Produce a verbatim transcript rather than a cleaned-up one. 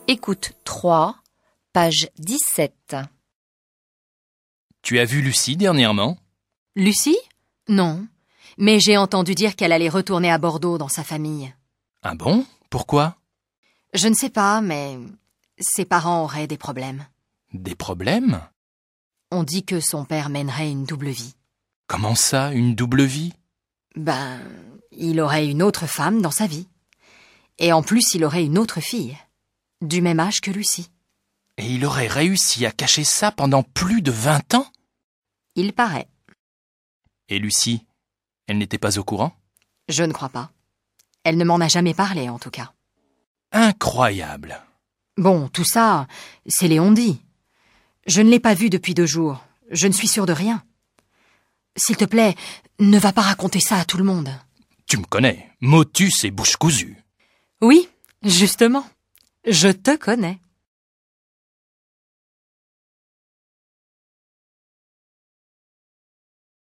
Écoute trois, page dix-sept. Tu as vu Lucie dernièrement? Lucie? Non. Mais j'ai entendu dire qu'elle allait retourner à Bordeaux dans sa famille. Ah bon? Pourquoi? Je ne sais pas, mais ses parents auraient des problèmes. Des problèmes? On dit que son père mènerait une double vie. Comment ça, une double vie? Ben, il aurait une autre femme dans sa vie. Et en plus, il aurait une autre fille, du même âge que Lucie. Et il aurait réussi à cacher ça pendant plus de vingt ans? Il paraît. Et Lucie, elle n'était pas au courant? Je ne crois pas. Elle ne m'en a jamais parlé, en tout cas. Incroyable! Bon, tout ça, c'est les on-dit. Je ne l'ai pas vue depuis deux jours. Je ne suis sûre de rien. S'il te plaît, ne va pas raconter ça à tout le monde. Tu me connais, motus et bouche cousue. Oui, justement. Je te connais.